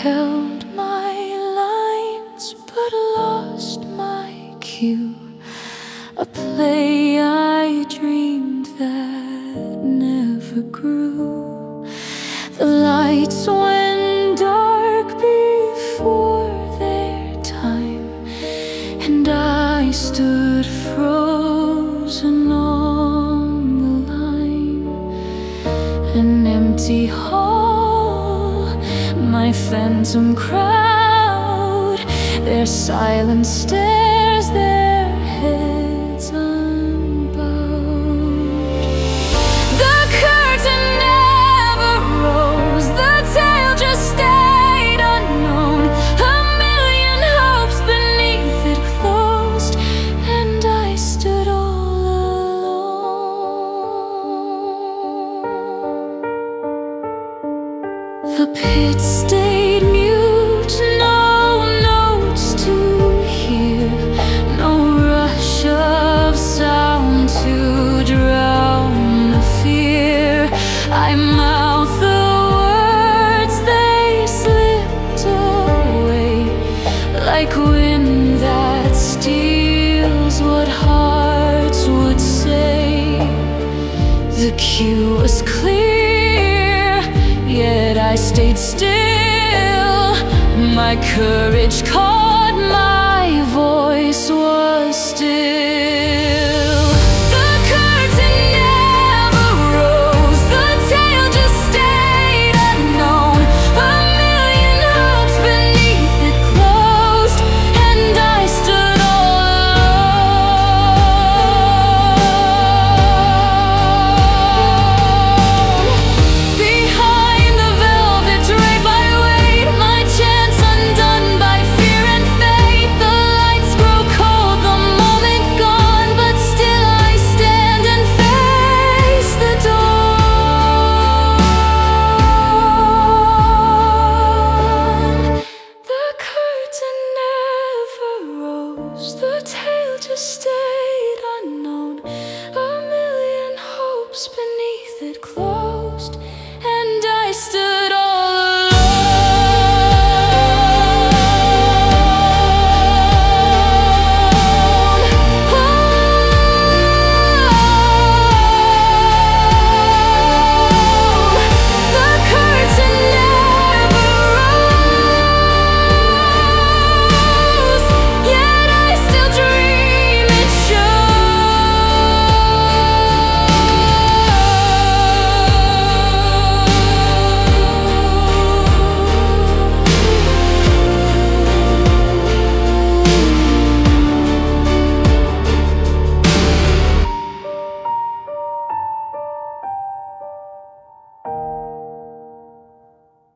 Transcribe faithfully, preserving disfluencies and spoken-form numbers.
held my lines but lost my cue, a play I dreamed that never grew. The lights went dark before their time, and I stood frozen on the line. An empty hall, my phantom crowd, their silent stares, their heads unbowed. The curtain never rose, the tale just stayed unknown. A million hopes beneath it closed, and I stood all alone. The pit stayed mute, no notes to hear, no rush of sound to drown the fear. I mouthed the words, they slipped away like wind that steals what hearts would say. The cue was clear, yet I stayed still. My courage caught, my voice was still.